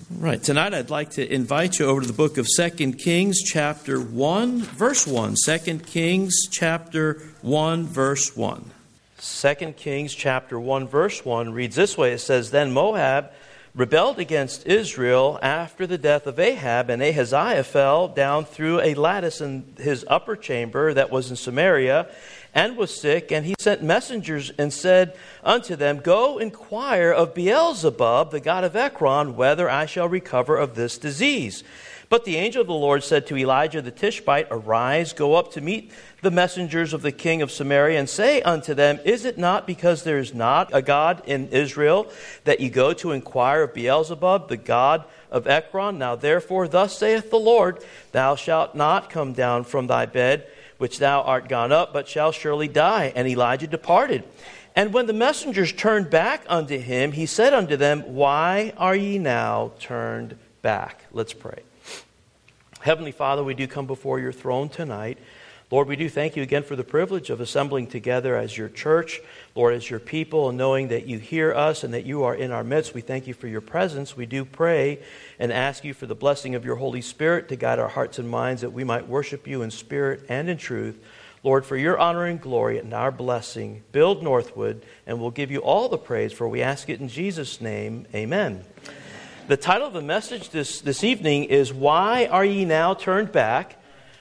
Right. Tonight I'd like to invite you over to the book of 2 Kings chapter 1, verse 1. 2 Kings chapter 1, verse 1. 2 Kings chapter 1, verse 1 reads this way. It says, Then Moab rebelled against Israel after the death of Ahab, and Ahaziah fell down through a lattice in his upper chamber that was in Samaria, and was sick, and he sent messengers and said unto them, Go inquire of Beelzebub, the god of Ekron, whether I shall recover of this disease. But the angel of the Lord said to Elijah the Tishbite, Arise, go up to meet the messengers of the king of Samaria, and say unto them, Is it not because there is not a God in Israel that ye go to inquire of Beelzebub, the god of Ekron? Now therefore, thus saith the Lord, Thou shalt not come down from thy bed, which thou art gone up, but shall surely die. And Elijah departed. And when the messengers turned back unto him, he said unto them, Why are ye now turned back? Let's pray. Heavenly Father, we do come before your throne tonight. Lord, we do thank you again for the privilege of assembling together as your church, Lord, as your people, and knowing that you hear us and that you are in our midst. We thank you for your presence. We do pray and ask you for the blessing of your Holy Spirit to guide our hearts and minds, that we might worship you in spirit and in truth. Lord, for your honor and glory and our blessing, build Northwood, and we'll give you all the praise, for we ask it in Jesus' name. Amen. The title of the message this evening is, Why Are Ye Now Turned Back?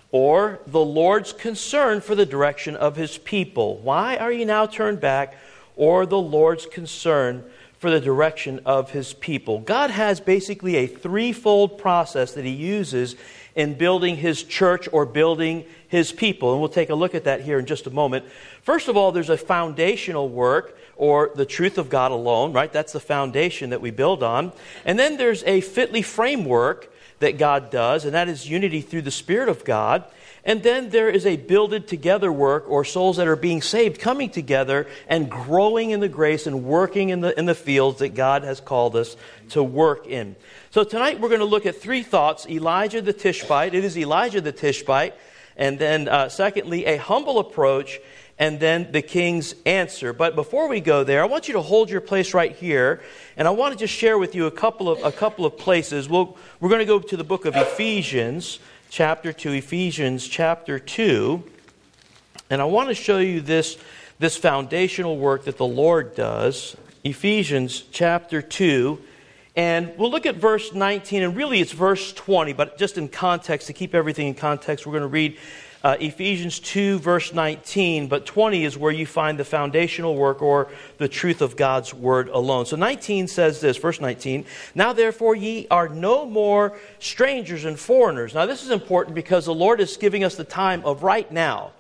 Or the Lord's concern for the direction of his people. Why are ye now turned back? Or the Lord's concern for the direction of his people. God has basically a threefold process that he uses in building his church or building his people. And we'll take a look at that here in just a moment. First of all, there's a foundational work, or the truth of God alone, right? That's the foundation that we build on. And then there's a fitly framework that God does, and that is unity through the Spirit of God. And then there is a builded together work, or souls that are being saved, coming together and growing in the grace and working in the fields that God has called us to work in. So tonight we're going to look at three thoughts. Elijah the Tishbite. It is Elijah the Tishbite. And then secondly, a humble approach, and then the king's answer. But before we go there, I want you to hold your place right here, and I want to just share with you a couple of places. We're going to go to the book of Ephesians, chapter 2, Ephesians chapter 2, and I want to show you this foundational work that the Lord does. Ephesians chapter 2, and we'll look at verse 19, and really it's verse 20, but just in context, to keep everything in context, we're going to read Ephesians 2, verse 19, but 20 is where you find the foundational work, or the truth of God's word alone. So 19 says this, verse 19, Now therefore ye are no more strangers and foreigners. Now this is important because the Lord is giving us the time of right now.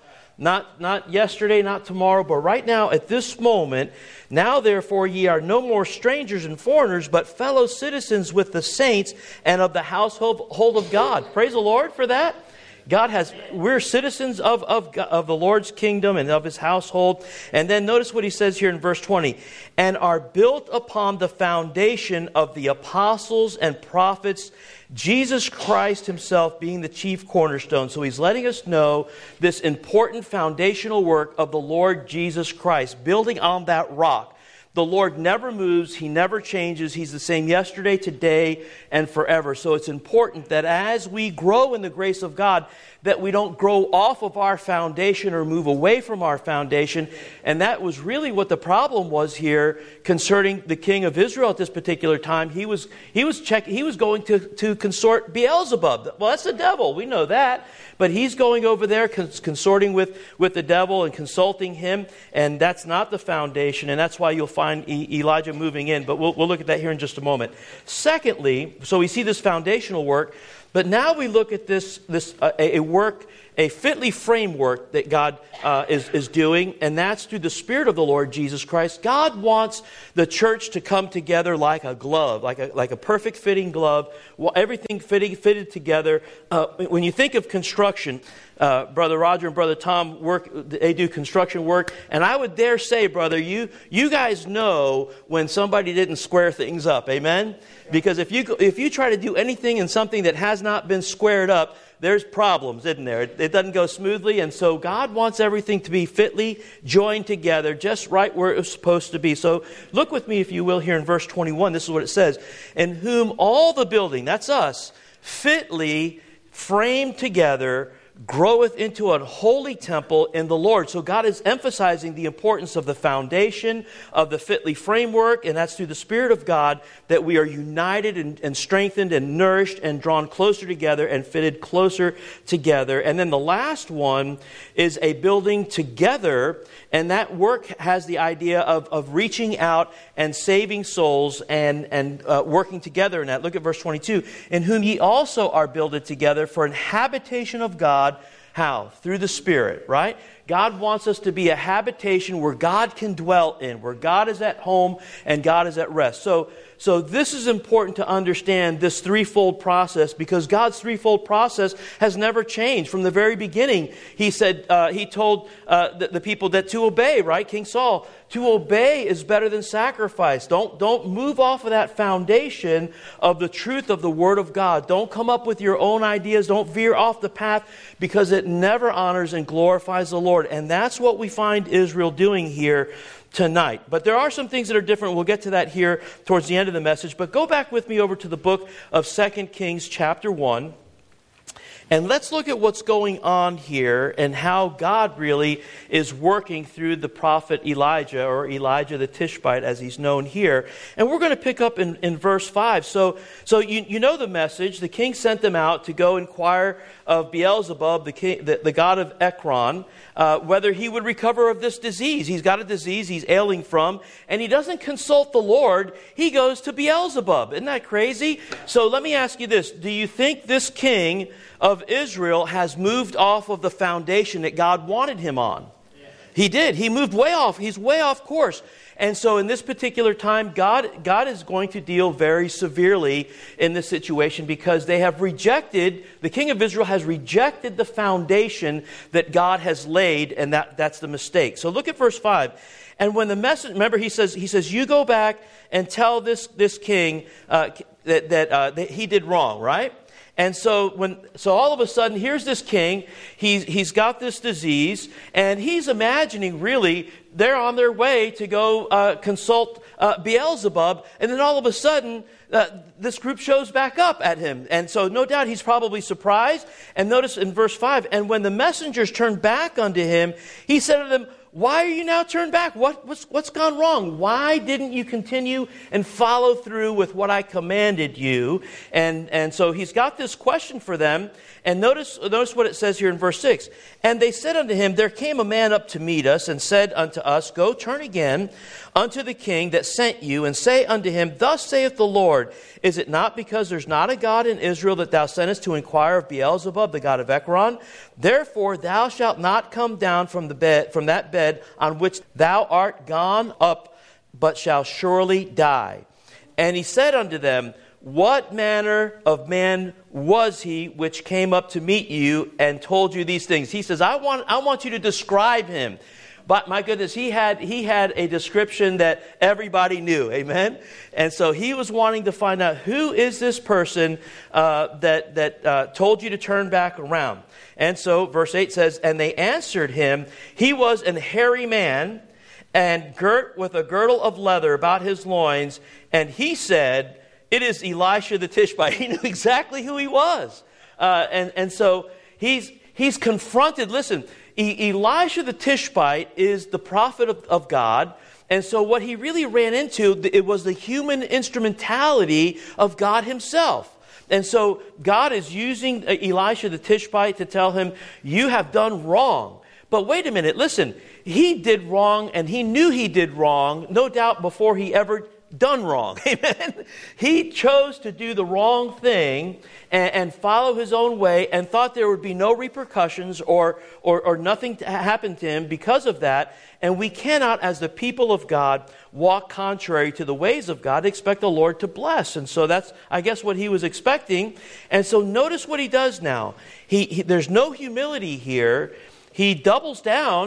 Not yesterday, not tomorrow, but right now at this moment. Now therefore ye are no more strangers and foreigners, but fellow citizens with the saints and of the household of God. Praise the Lord for that. We're citizens of the Lord's kingdom and of his household. And then notice what he says here in verse 20. And are built upon the foundation of the apostles and prophets, Jesus Christ himself being the chief cornerstone. So he's letting us know this important foundational work of the Lord Jesus Christ, building on that rock. The Lord never moves. He never changes. He's the same yesterday, today, and forever. So it's important that as we grow in the grace of God, that we don't grow off of our foundation or move away from our foundation. And that was really what the problem was here concerning the king of Israel at this particular time. He was going to consort Beelzebub. Well, that's the devil. We know that. But he's going over there consorting with the devil and consulting him. And that's not the foundation. And that's why you'll find Elijah moving in. But we'll look at that here in just a moment. Secondly, so we see this foundational work. But now we look at a fitly framework that God is doing, and that's through the Spirit of the Lord Jesus Christ. God wants the church to come together like a glove, like a perfect fitting glove, everything fitted together. When you think of construction, Brother Roger and Brother Tom they do construction work, and I would dare say, brother, you guys know when somebody didn't square things up, amen? Because if you try to do anything in something that has not been squared up, there's problems, isn't there? It doesn't go smoothly, and so God wants everything to be fitly joined together, just right where it was supposed to be. So look with me, if you will, here in verse 21. This is what it says. In whom all the building, that's us, fitly framed together, groweth into a holy temple in the Lord. So God is emphasizing the importance of the foundation of the fitly framework, and that's through the Spirit of God that we are united and strengthened and nourished and drawn closer together and fitted closer together. And then the last one is a building together, and that work has the idea of reaching out and saving souls and working together in that. Look at verse 22. In whom ye also are builded together for an habitation of God. How? Through the Spirit, right? God wants us to be a habitation where God can dwell in, where God is at home and God is at rest. So this is important to understand, this threefold process, because God's threefold process has never changed. From the very beginning, He said, He told the people that to obey, right? King Saul, to obey is better than sacrifice. Don't move off of that foundation of the truth of the Word of God. Don't come up with your own ideas. Don't veer off the path, because it never honors and glorifies the Lord. And that's what we find Israel doing here tonight. But there are some things that are different. We'll get to that here towards the end of the message. But go back with me over to the book of 2 Kings chapter 1. And let's look at what's going on here and how God really is working through the prophet Elijah, or Elijah the Tishbite as he's known here. And we're going to pick up in verse 5. So you know the message. The king sent them out to go inquire of Beelzebub, the god of Ekron, whether he would recover of this disease. He's got a disease he's ailing from, and he doesn't consult the Lord. He goes to Beelzebub. Isn't that crazy? So let me ask you this. Do you think this king of Israel has moved off of the foundation that God wanted him on? Yeah. He did. He moved way off. He's way off course. And so in this particular time, God is going to deal very severely in this situation, because they have rejected, the king of Israel has rejected the foundation that God has laid, and that's the mistake. So look at verse 5. And when the message, remember he says, you go back and tell this king that he did wrong, right? And so all of a sudden, here's this king. He's got this disease, and he's imagining really they're on their way to go consult Beelzebub, and then all of a sudden this group shows back up at him. And so no doubt he's probably surprised. And notice in verse 5, and when the messengers turned back unto him, he said to them, why are you now turned back? What's gone wrong? Why didn't you continue and follow through with what I commanded you? And so he's got this question for them. And notice what it says here in verse 6. And they said unto him, there came a man up to meet us, and said unto us, go turn again unto the king that sent you, and say unto him, thus saith the Lord, is it not because there's not a God in Israel that thou sendest to inquire of Beelzebub, the god of Ekron? Therefore thou shalt not come down from that bed on which thou art gone up, but shall surely die. And he said unto them, what manner of man was he which came up to meet you and told you these things? He says, I want you to describe him. But my goodness, he had a description that everybody knew. Amen? And so he was wanting to find out, who is this person that told you to turn back around? And so verse 8 says, and they answered him, he was an hairy man, and girt with a girdle of leather about his loins. And he said, it is Elisha the Tishbite. He knew exactly who he was. And so he's confronted. Listen, Elisha the Tishbite is the prophet of God. And so what he really ran into, it was the human instrumentality of God himself. And so God is using Elisha the Tishbite to tell him, you have done wrong. But wait a minute, listen, he did wrong, and he knew he did wrong, no doubt, before he ever done wrong. Amen. He chose to do the wrong thing and follow his own way, and thought there would be no repercussions or nothing to happen to him because of that. And we cannot, as the people of God, walk contrary to the ways of God, expect the Lord to bless. And so that's, I guess, what he was expecting. And so notice what he does now. There's no humility here. He doubles down,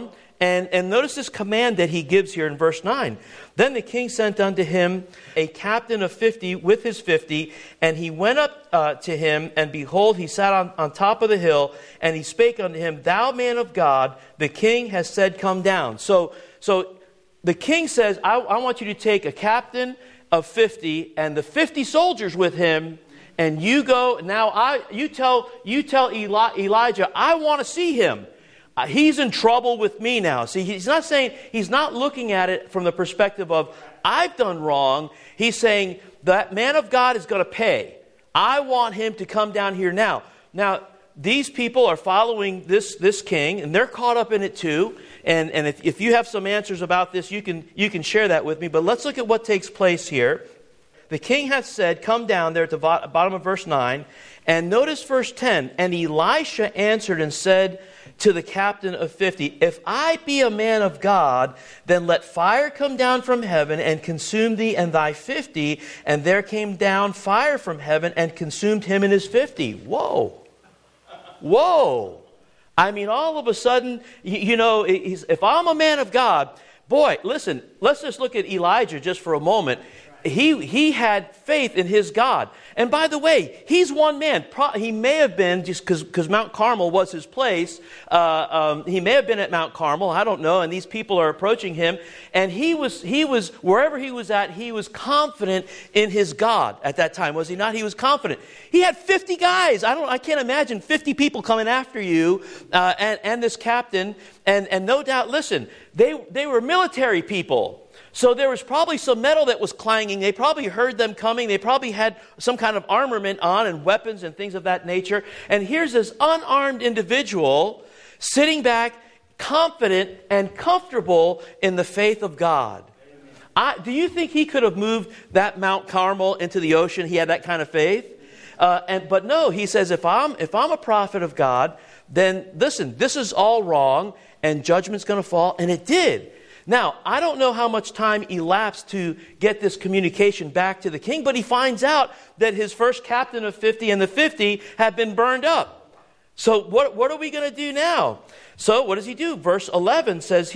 And notice this command that he gives here in verse 9. Then the king sent unto him a captain of 50 with his 50, and he went up to him, and behold, he sat on top of the hill, and he spake unto him, Thou man of God, the king has said, Come down. So the king says, I want you to take a captain of 50 and the 50 soldiers with him, and you go, now you tell Elijah, I want to see him. He's in trouble with me now. See, he's not looking at it from the perspective of, I've done wrong. He's saying, that man of God is going to pay. I want him to come down here now. Now, these people are following this king, and they're caught up in it too. And if you have some answers about this, you can share that with me. But let's look at what takes place here. The king hath said, Come down there at the bottom of verse 9. And notice verse 10. And Elisha answered and said to the captain of 50, If I be a man of God, then let fire come down from heaven and consume thee and thy 50. And there came down fire from heaven and consumed him and his 50. Whoa. I mean, all of a sudden, if I'm a man of God, boy, listen, let's just look at Elijah just for a moment. He had faith in his God. And by the way, he's one man. He may have been, just because Mount Carmel was his place, he may have been at Mount Carmel, I don't know, and these people are approaching him. And he was wherever he was at, he was confident in his God at that time, was he not? He was confident. He had 50 guys. I can't imagine 50 people coming after you, and this captain. And no doubt, listen, they were military people. So there was probably some metal that was clanging. They probably heard them coming. They probably had some kind of armament on and weapons and things of that nature. And here's this unarmed individual sitting back, confident and comfortable in the faith of God. Do you think he could have moved that Mount Carmel into the ocean? He had that kind of faith? But no, he says, if I'm a prophet of God, then listen, this is all wrong and judgment's going to fall. And it did. Now, I don't know how much time elapsed to get this communication back to the king, but he finds out that his first captain of 50 and the 50 have been burned up. So what are we going to do now? So what does he do? Verse 11 says,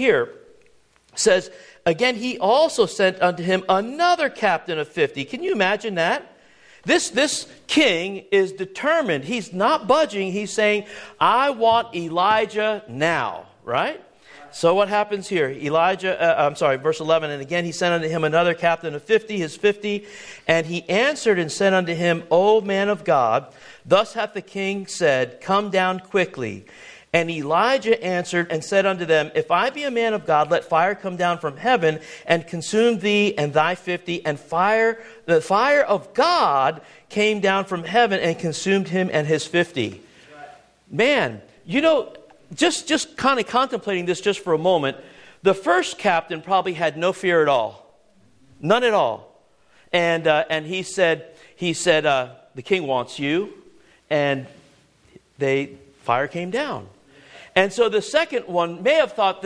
Again, he also sent unto him another captain of 50. Can you imagine that? This king is determined. He's not budging. He's saying, I want Elijah now, right? So what happens here? Verse 11, And again he sent unto him another captain of 50, his 50. And he answered and said unto him, O man of God, thus hath the king said, Come down quickly. And Elijah answered and said unto them, If I be a man of God, let fire come down from heaven and consume thee and thy 50. And the fire of God came down from heaven and consumed him and his 50. Man, just kind of contemplating this just for a moment, the first captain probably had no fear at all. None at all. And he said, the king wants you. And fire came down. And so the second one may have thought,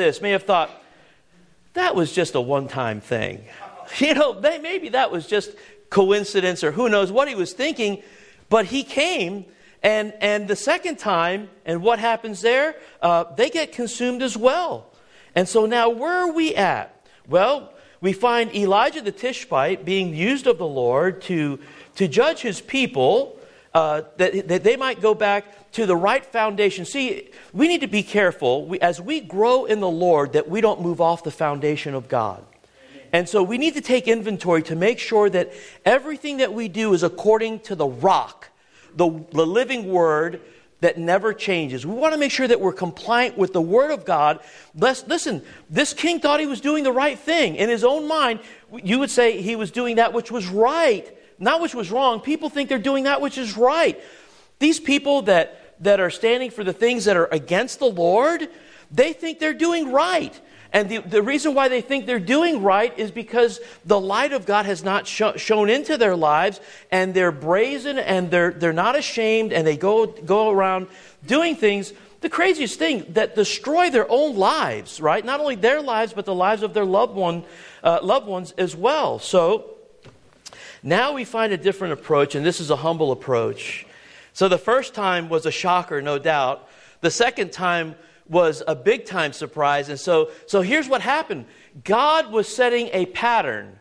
that was just a one-time thing. Maybe that was just coincidence or who knows what he was thinking. But he came. And the second time, and what happens there? They get consumed as well. And so now where are we at? Well, we find Elijah the Tishbite being used of the Lord to judge his people, that they might go back to the right foundation. See, we need to be careful as we grow in the Lord that we don't move off the foundation of God. And so we need to take inventory to make sure that everything that we do is according to the rock, the living word that never changes. We want to make sure that we're compliant with the word of God. Listen, this king thought he was doing the right thing. In his own mind, you would say he was doing that which was right, not which was wrong. People think they're doing that which is right. These people that are standing for the things that are against the Lord, they think they're doing right. And the reason why they think they're doing right is because the light of God has not shown into their lives, and they're brazen and they're not ashamed, and they go around doing things, the craziest thing, that destroy their own lives, right? Not only their lives, but the lives of their loved ones as well. So now we find a different approach, and this is a humble approach. So the first time was a shocker, no doubt. The second time was a big time surprise. And so here's what happened. God was setting a pattern.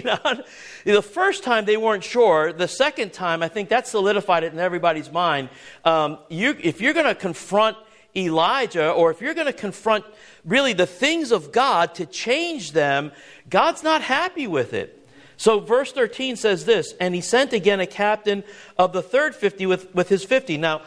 The first time they weren't sure. The second time, I think that solidified it in everybody's mind. If you're going to confront Elijah, or if you're going to confront really the things of God to change them, God's not happy with it. So verse 13 says this, and he sent again a captain of the third 50 with his 50. Now,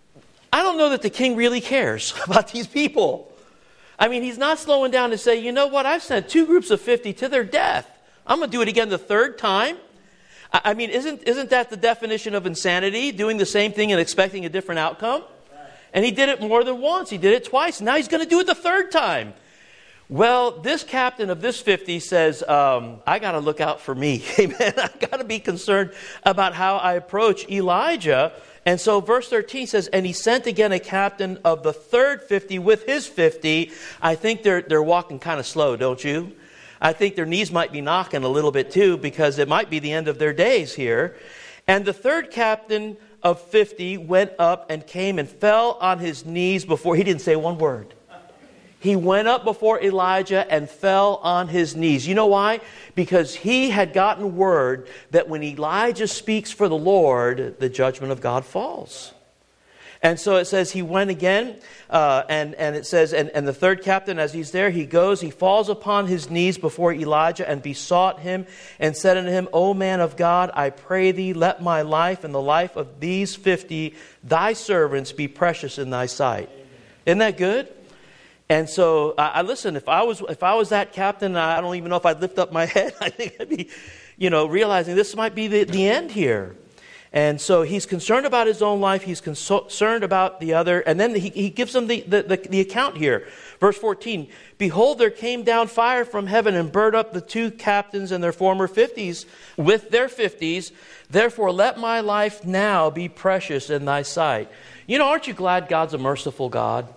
I don't know that the king really cares about these people. I mean, he's not slowing down to say, you know what, I've sent 2 groups of 50 to their death. I'm going to do it again the third time. I mean, isn't that the definition of insanity? Doing the same thing and expecting a different outcome? And he did it more than once. He did it twice. Now he's going to do it the third time. Well, this captain of this 50 says, I got to look out for me. Amen. I got to be concerned about how I approach Elijah. And so verse 13 says, and he sent again a captain of the third 50 with his 50. I think they're walking kind of slow, don't you? I think their knees might be knocking a little bit too, because it might be the end of their days here. And the third captain of 50 went up and came and fell on his knees before. He didn't say one word. He went up before Elijah and fell on his knees. You know why? Because he had gotten word that when Elijah speaks for the Lord, the judgment of God falls. And so it says he went again, and it says, and the third captain, as he's there, he goes, he falls upon his knees before Elijah and besought him and said unto him, O man of God, I pray thee, let my life and the life of these 50, thy servants, be precious in thy sight. Isn't that good? And so, I listen, if I was that captain, I don't even know if I'd lift up my head. I think I'd be, realizing this might be the end here. And so he's concerned about his own life. He's concerned about the other. And then he gives them the account here. Verse 14, behold, there came down fire from heaven and burned up the 2 captains and their former 50s with their 50s. Therefore, let my life now be precious in thy sight. Aren't you glad God's a merciful God?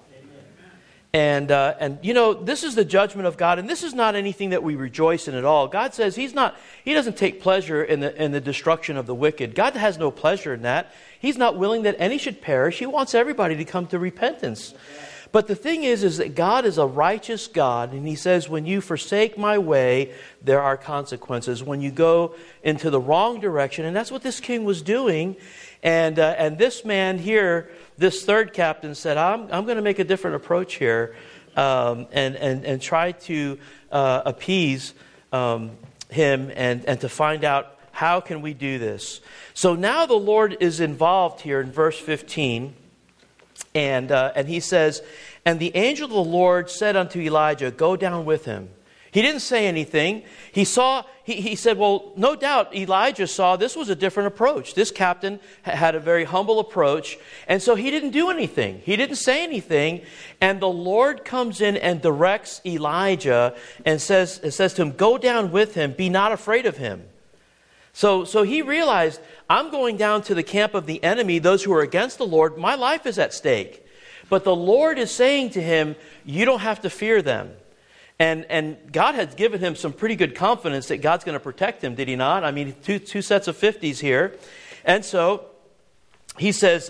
And this is the judgment of God, and this is not anything that we rejoice in at all. God says He doesn't take pleasure in the destruction of the wicked. God has no pleasure in that. He's not willing that any should perish. He wants everybody to come to repentance. But the thing is that God is a righteous God, and He says, when you forsake my way, there are consequences. When you go into the wrong direction, and that's what this king was doing. And this man here, this third captain, said, I'm going to make a different approach here and try to appease him and to find out how can we do this. So now the Lord is involved here in verse 15. And he says, and the angel of the Lord said unto Elijah, go down with him. He didn't say anything. He said, well, no doubt Elijah saw this was a different approach. This captain had a very humble approach. And so he didn't do anything. He didn't say anything. And the Lord comes in and directs Elijah and says to him, go down with him. Be not afraid of him. So he realized, I'm going down to the camp of the enemy, those who are against the Lord. My life is at stake. But the Lord is saying to him, you don't have to fear them. And God had given him some pretty good confidence that God's going to protect him, did He not? I mean, two sets of 50s here. And so he says,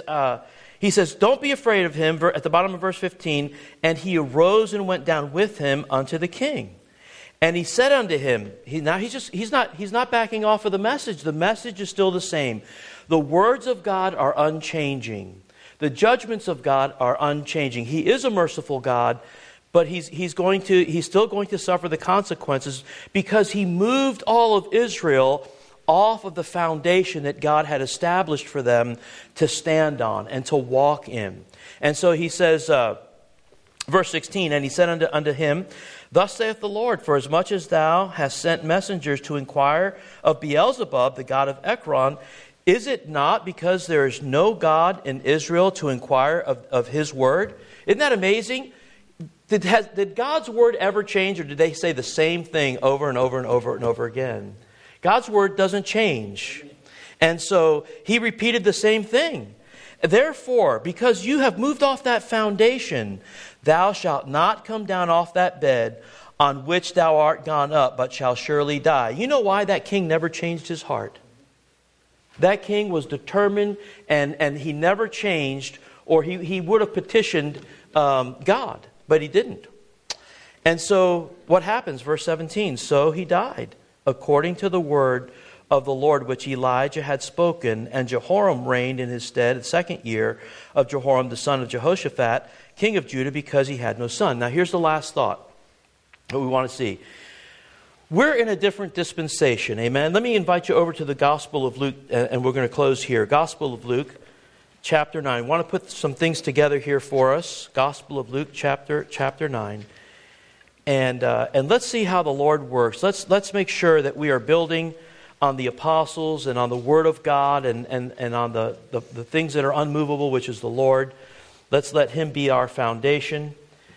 don't be afraid of him, at the bottom of verse 15. And he arose and went down with him unto the king. And he said unto him, he's not backing off of the message. The message is still the same. The words of God are unchanging. The judgments of God are unchanging. He is a merciful God, but he's still going to suffer the consequences because he moved all of Israel off of the foundation that God had established for them to stand on and to walk in. And so he says, verse 16, and he said unto him, thus saith the Lord, for as much as thou hast sent messengers to inquire of Beelzebub, the god of Ekron, is it not because there is no God in Israel to inquire of his word? Isn't that amazing? Did God's word ever change, or did they say the same thing over and over and over and over again? God's word doesn't change. And so he repeated the same thing. Therefore, because you have moved off that foundation, thou shalt not come down off that bed on which thou art gone up, but shall surely die. You know why that king never changed his heart? That king was determined, and he never changed or he would have petitioned God, but he didn't. And so what happens? Verse 17, so he died according to the word of the Lord which Elijah had spoken, and Jehoram reigned in his stead the 2nd year of Jehoram the son of Jehoshaphat, king of Judah, because he had no son. Now here's the last thought that we want to see. We're in a different dispensation, amen? Let me invite you over to the Gospel of Luke, and we're going to close here. Gospel of Luke, chapter 9. I want to put some things together here for us. Gospel of Luke, chapter 9. And let's see how the Lord works. Let's make sure that we are building on the apostles and on the Word of God and on the things that are unmovable, which is the Lord. Let's let Him be our foundation,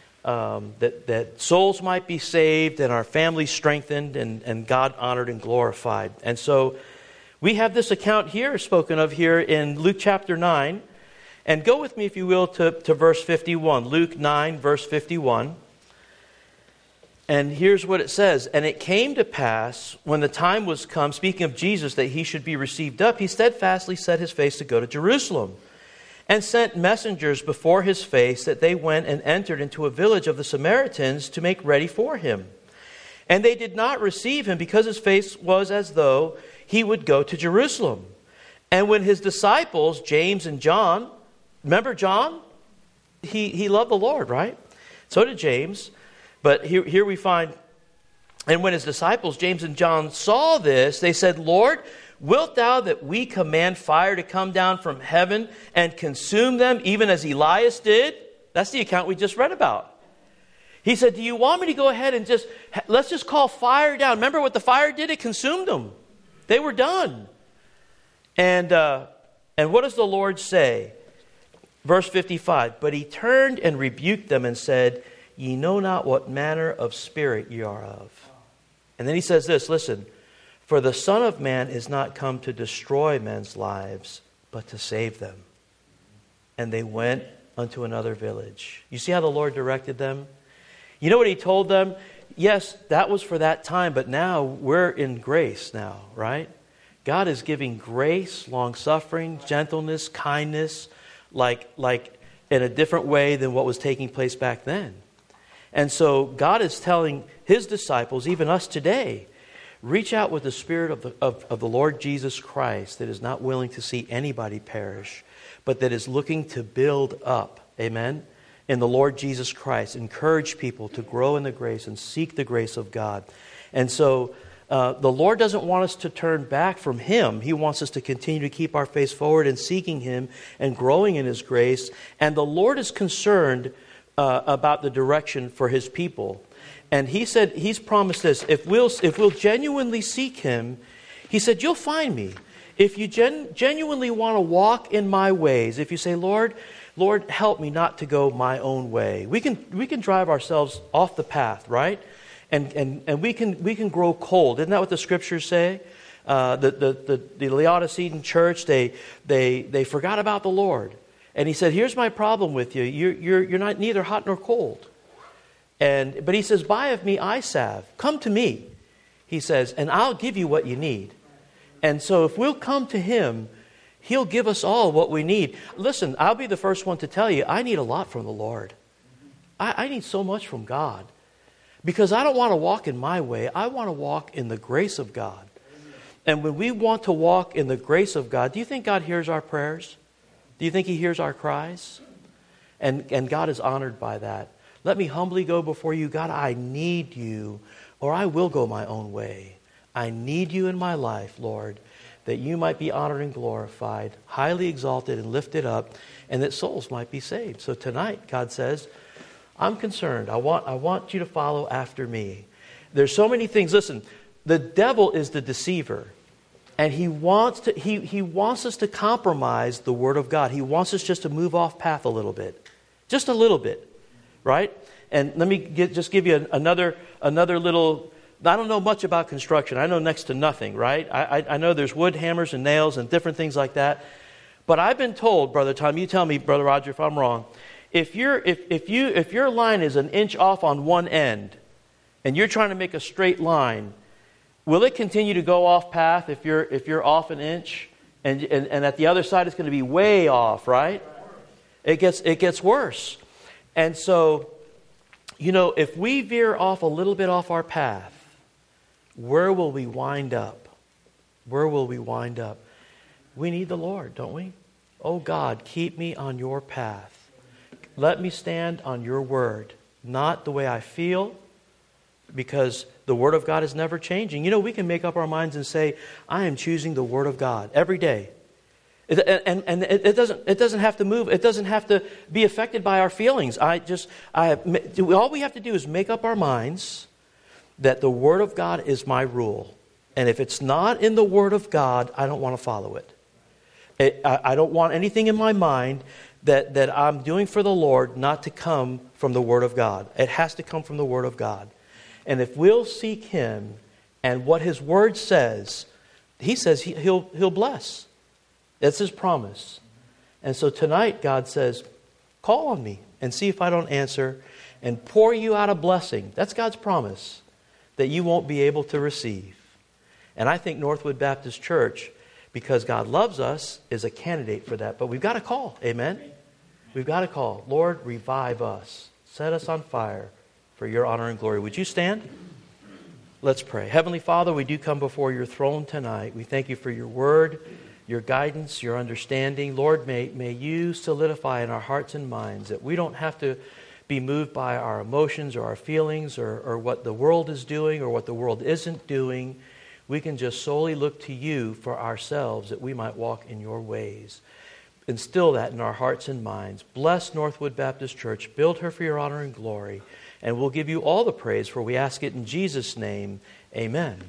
that souls might be saved and our families strengthened and God honored and glorified. And so we have this account here, spoken of here in Luke chapter 9. And go with me, if you will, to verse 51. Luke 9, verse 51. And here's what it says. And it came to pass, when the time was come, speaking of Jesus, that he should be received up, he steadfastly set his face to go to Jerusalem, and sent messengers before his face, that they went and entered into a village of the Samaritans to make ready for him. And they did not receive him, because his face was as though he would go to Jerusalem. And when his disciples, James and John, remember John? He loved the Lord, right? So did James. But here we find, and when his disciples, James and John, saw this, they said, Lord, wilt thou that we command fire to come down from heaven and consume them, even as Elias did? That's the account we just read about. He said, do you want me to go ahead and let's just call fire down? Remember what the fire did? It consumed them. They were done. And what does the Lord say? Verse 55, but he turned and rebuked them and said, ye know not what manner of spirit ye are of. And then he says this, listen, for the Son of Man is not come to destroy men's lives, but to save them. And they went unto another village. You see how the Lord directed them? You know what he told them? Yes, that was for that time, but now we're in grace now, right? God is giving grace, long-suffering, gentleness, kindness, like in a different way than what was taking place back then. And so God is telling his disciples, even us today, reach out with the Spirit of the Lord Jesus Christ that is not willing to see anybody perish, but that is looking to build up, amen, in the Lord Jesus Christ. Encourage people to grow in the grace and seek the grace of God. And so the Lord doesn't want us to turn back from Him. He wants us to continue to keep our face forward in seeking Him and growing in His grace. And the Lord is concerned about the direction for His people. And He said, He's promised this, if we'll genuinely seek Him, He said, you'll find me. If you genuinely want to walk in my ways, if you say, Lord, help me not to go my own way. We can drive ourselves off the path, right? And we can grow cold. Isn't that what the scriptures say? The Laodicean church, they forgot about the Lord. And He said, here's my problem with you. You're not neither hot nor cold. But He says, buy of me eye salve. Come to me, He says, and I'll give you what you need. And so if we'll come to Him, He'll give us all what we need. Listen, I'll be the first one to tell you, I need a lot from the Lord. I need so much from God. Because I don't want to walk in my way. I want to walk in the grace of God. And when we want to walk in the grace of God, do you think God hears our prayers? Do you think He hears our cries? And God is honored by that. Let me humbly go before you. God, I need you, or I will go my own way. I need you in my life, Lord, that you might be honored and glorified, highly exalted and lifted up, and that souls might be saved. So tonight, God says, I'm concerned. I want you to follow after me. There's so many things. Listen, the devil is the deceiver. And he wants us to compromise the Word of God. He wants us just to move off path a little bit. Just a little bit. Right? And let me just give you another little... I don't know much about construction. I know next to nothing, right? I know there's wood, hammers, and nails and different things like that. But I've been told, Brother Tom, you tell me, Brother Roger, if I'm wrong, if your line is an inch off on one end and you're trying to make a straight line, will it continue to go off path if you're off an inch? And at the other side it's going to be way off, right? It gets worse. And so, if we veer off a little bit off our path, where will we wind up? Where will we wind up? We need the Lord, don't we? Oh God, keep me on your path. Let me stand on your word, not the way I feel, because the word of God is never changing. We can make up our minds and say, I am choosing the word of God every day. It doesn't have to move. It doesn't have to be affected by our feelings. All we have to do is make up our minds that the Word of God is my rule. And if it's not in the Word of God, I don't want to follow it. I don't want anything in my mind that I'm doing for the Lord not to come from the Word of God. It has to come from the Word of God. And if we'll seek Him and what His Word says, He says He'll bless. That's His promise. And so tonight God says, call on me and see if I don't answer and pour you out a blessing. That's God's promise that you won't be able to receive. And I think Northwood Baptist Church, because God loves us, is a candidate for that. But we've got to call. Amen? We've got to call. Lord, revive us. Set us on fire for your honor and glory. Would you stand? Let's pray. Heavenly Father, we do come before your throne tonight. We thank you for your word, your guidance, your understanding. Lord, may you solidify in our hearts and minds that we don't have to be moved by our emotions or our feelings or what the world is doing or what the world isn't doing. We can just solely look to you for ourselves that we might walk in your ways. Instill that in our hearts and minds. Bless Northwood Baptist Church. Build her for your honor and glory. And we'll give you all the praise, for we ask it in Jesus' name. Amen.